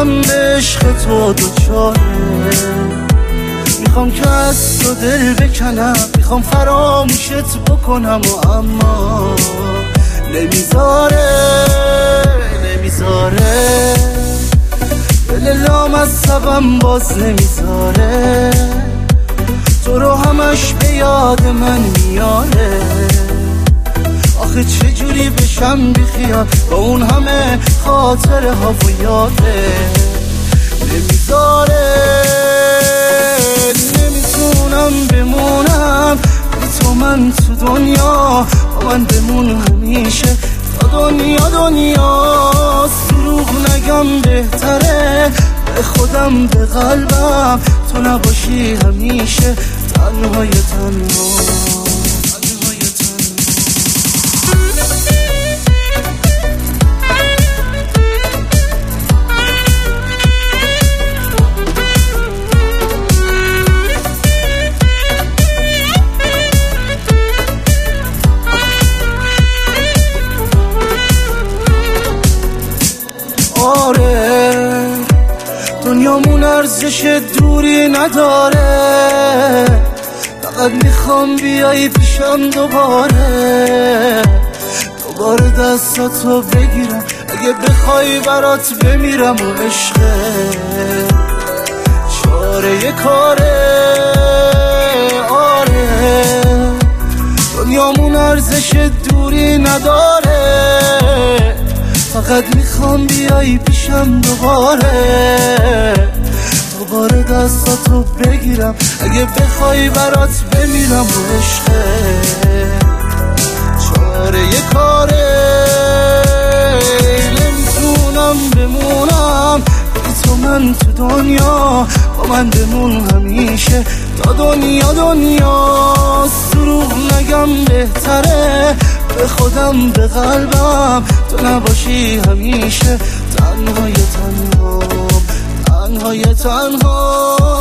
شدم به عشق تو دوچاره. میخوام که از تو دل بکنم، میخوام فراموشت بکنم و اما نمیذاره دل لامصبم باز نمیذاره. تو رو همش به یاد من میاره. آخه چجوری بشم بیخیال با اون همه خاطره ها و یاده. نمیذاره نمیتونم بمونم بی تو من تو دنیا. با من بمون همیشه تا دنیاست. دروغ نگم بهتره به خودم به قلبم تو نباشی همیشه تنهای تنها. آره دنیامون ارزش دوری نداره. فقط میخوام بیایی پیشم دوباره دستاتو بگیرم. اگه بخوای برات بمیرم و عشقه چاره کاره. آره دنیامون ارزش دوری نداره. فقط میخوام بیایی پیشم دوباره دستاتو بگیرم. اگه بخوای برات بمیرم و عشقه چاره کاره. نمیتونم بمونم بی تو من تو دنیا. با من بمون همیشه تا دنیاست. دروغ نگم بهتره به خودم به قلبم تو نباشی همیشه تنهای تنها.